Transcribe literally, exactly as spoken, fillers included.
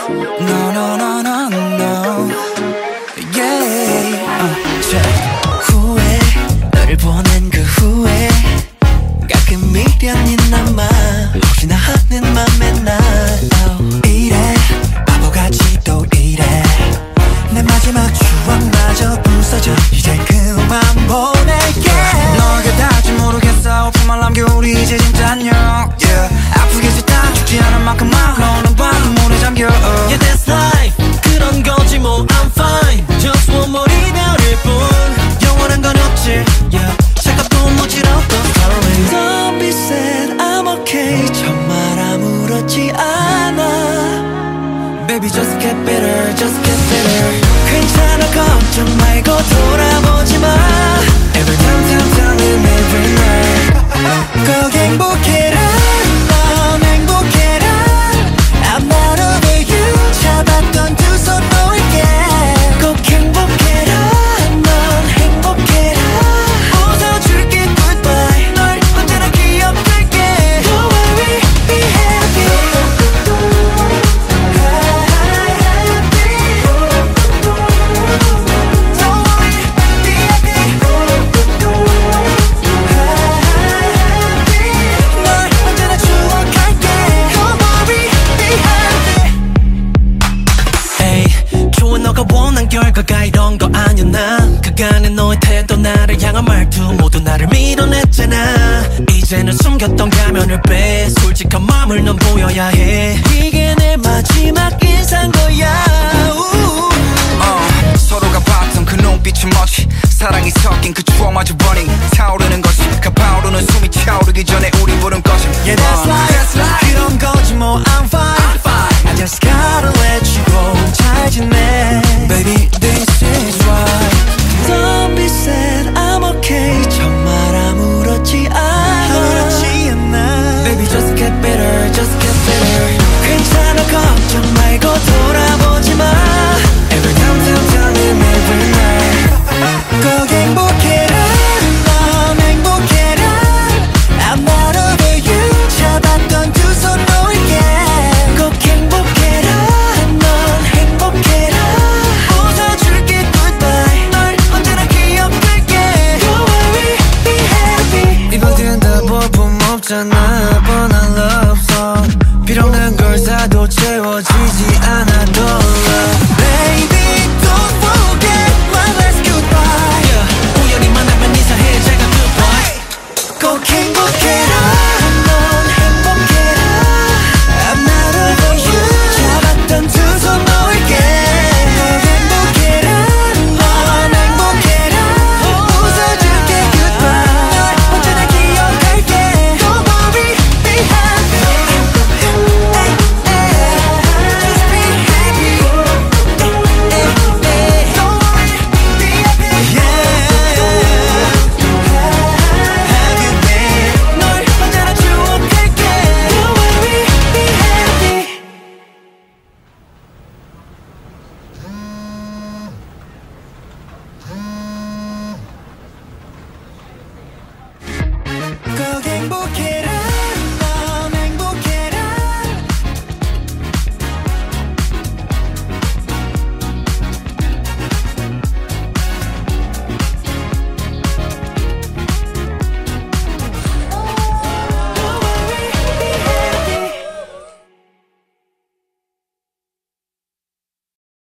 No no no no no yeah uh, 자, 후회 너를 보낸 그 후에 가끔 미련이 남아 혹시나 하는 맘에 나 oh, 이래 바보같이 또 이래 내 마지막 추억마저 부서져 이제 그만 보낼게 너에게 닿을지 모르겠어 오픈만 남겨 우리 이제 진짜 안녕 yeah. 아프게 짓다 죽지 않은 만큼만 너는 방금 물에 잠겨 uh. Yeah that's life 그런 거지 뭐 I'm fine Just one more 이별일 뿐 영원한 건 없지 yeah. 잠깐도 묻질 않던 story Don't be sad I'm okay 정말 아무렇지 않아 Baby just get better just get better 괜찮아 걱정 말고 돌아보지 마 Every time time time every night 꼭 행복해라 넌 행복해라 I'm not over you 잡았던 두 손 놓을게 꼭 행복해라 넌 행복해라 웃어줄게 goodbye 널 언제나 기억할게 Don't worry be happy 결과가 이런 거 아니었나 그간의 너의 태도 나를 향한 말투 모두 나를 밀어냈잖아 이제는 숨겼던 가면을 빼 솔직한 마음을 넌 보여야 해 이게 내 마지막 인사인 거야 uh, 서로가 봤던 그 눈빛은 뭐지 사랑이 섞인 그 추억마저 burning 타오르는 것이 가파오르는 숨이 차오르기 전에 우리 부른 것이 Yeah that's life, that's life. 그런 거지 뭐 I'm fine, I'm fine. I just gotta let you go 잘 지내 Baby this is right Don't be sad I'm okay 정말 아무렇지 않아 아무렇지 않아 Baby just get better just get better 괜찮아 걱정 말고 돌아보지 마 Every time time time every night 꼭 행복해라 넌 행복해라 I'm not over you 잡았던 두 손 놓을게 꼭 행복해라 넌 행복해라 웃어줄게 goodbye 널 언제나 기억할게 Don't worry be happy 이번 뒤엔 다 볼품 없잖아 뻔한 love song 비록 난 걸 사도 채워지지 않아도 love Baby don't forget my last goodbye yeah. 우연히 만나면 인사해 제가 goodbye 꼭 행복해